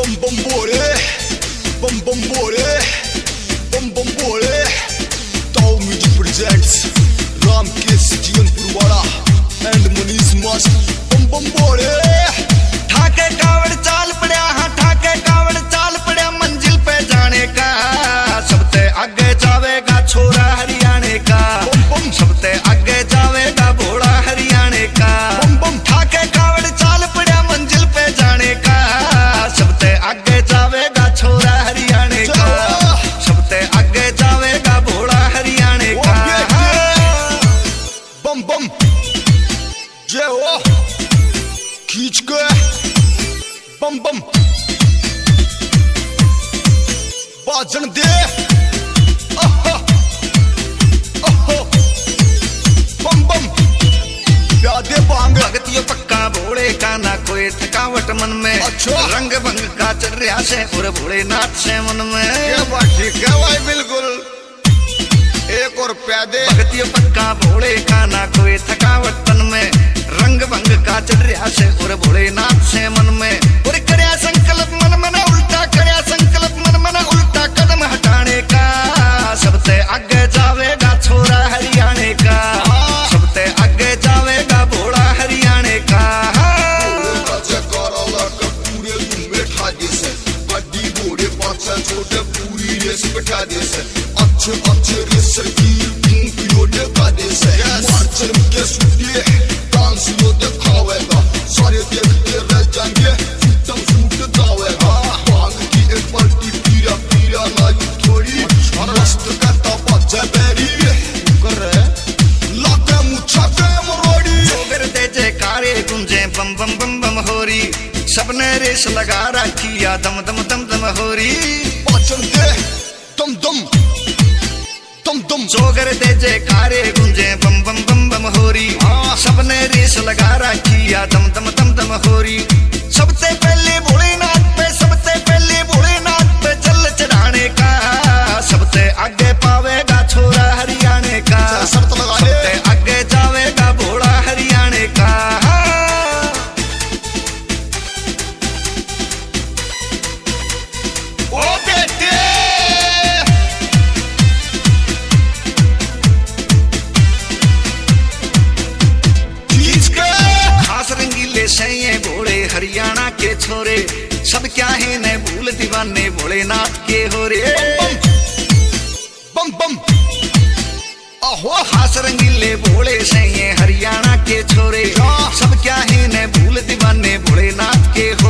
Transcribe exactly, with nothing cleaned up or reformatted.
बम बम बोले, बम बम बोले, बम बम बोले। ताऊ म्यूजिक प्रेजेंट्स रामकेश जीवन पुरवाड़ा एंड मनीष मस्त। बम बम बोले, ठाके कावड़ चाल पड़ा, हाँ ठाके कावड़ चाल पड़ा, मंजिल पे जाने का सबसे आगे जावेगा छोरा हरियाणे का। सबसे आगे जावेगा भोला हरियाणे का। ठाके कावड़ चाल पड़ा, मंजिल पे जाने का सबसे आगे जावेगा छोरा हरियाणे का। सबसे आगे जावेगा भोला हरियाणे का। बम बम जय हो खींच के बम बम बाजन दे। आहा, आहा, बम बम प्यादे बांग। भगतियों पक्का भोले का ना कोई थकावट मन में। अच्छा। रंग भंग का चल रहा से और भोलेनाथ से मन में। ये बात ठीक है भाई बिल्कुल। एक और प्यादे। भगतियों पक्का भोले का ना कोई थकावट तन में। रंग भंग का चल रहा से और भोलेनाथ से मन में। और करया संकल्प मन मना उल्टा, करया संकल्प मन मना उल्टा कदम हटाने का। सबसे आगे जावेगा छोरा हरियाणे का। सबसे आगे जावेगा भोला हरियाणे का। छोटे पूरी रेस बैठा दे से। अच्छे अच्छे रेसर की घूम का दे से। मार्चर के सुटिए डांस लो दिखावेगा। सारे देखते रह जाएंगे फिटम सूट जावेगा। भांग की एक पलटी पीरा पीरा लाई थोड़ी मस्त करता बच्चा बेरी कर रहे लाके मुच्छा के मरोड़ी। जोगर दे जयकारे गुंजे बम बम बम बम होरी। सबने रेस लगा रखी या दम दम दम दम होरी। पाचन दे दम दम दम दम। जोगर दे जयकारे गुंजे बम बम बम बम होरी। सबने रेस लगा रखी या दम दम दम दम होरी। सबसे पहले भोलेनाथ पे, सबसे पहले भोलेनाथ पे जल चढ़ाने का। सबसे आगे पावेगा छोरा हरियाणे का। शर्त लगा ले। सबसे आगे जावेगा भोला हरियाणे का। ओ बेटे खींच के खास रंगीले सैये भोले हरियाणा के छोरे। सब क्या है न भूल दीवाने भोलेनाथ के हो रे। बम बम आहो खास रंगीले भोले सैये हरियाणा के छोरे। सब क्या है न भूल दीवाने भोलेनाथ के हो